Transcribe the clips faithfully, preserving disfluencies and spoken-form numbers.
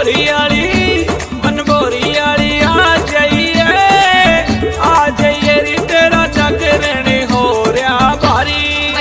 बोरी आली मन बोरी आली आ जाइए आ जाइए री तेरा जागरण हो रहा भारी।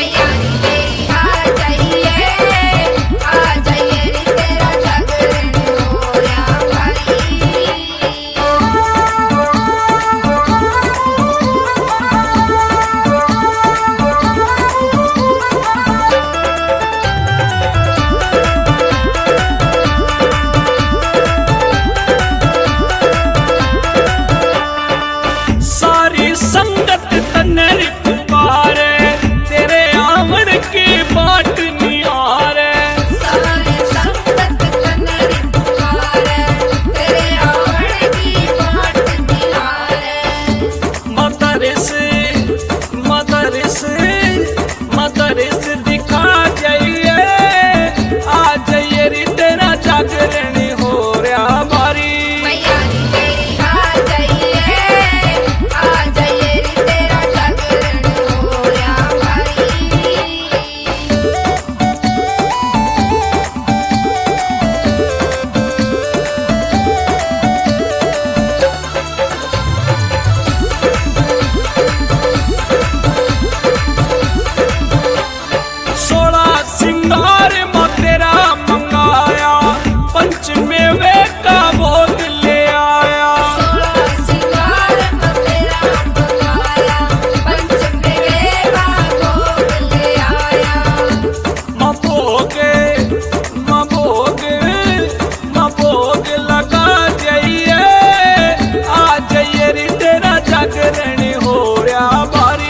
संगत तन्नर पुकारे तेरे आमर की बाट निहारे। सारी संगत तन्नर पुकारे तेरे आमर की बाट निहारे। मदरस मदरस मदरस दिखा जाइए आ जाइए री तेरा जागरण हो रहा भारी। सिंगार तेरा मंगाया पंचमे वे का भोग ले आया। सिंगार तेरा मंगाया पंचमे वे का भोग ले आया। मभोगे मभोगे मभोग लगा जाइए आ जाइए री तेरा जागरण हो रहा भारी।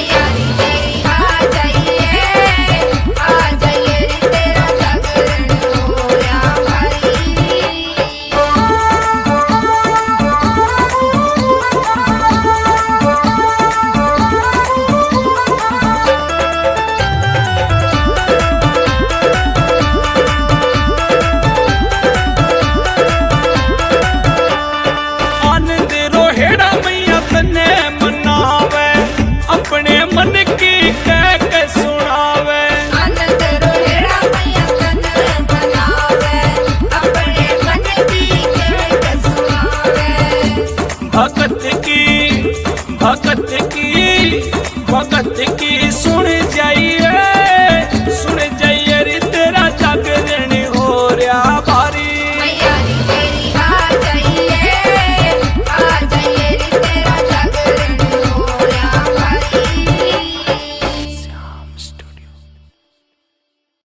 अपने मन की कह के सुनावे आनंद रोहेड़ा मैया तन्ने मनावे अपने मन की कह के सुनावे। भगत की भगत की भगत की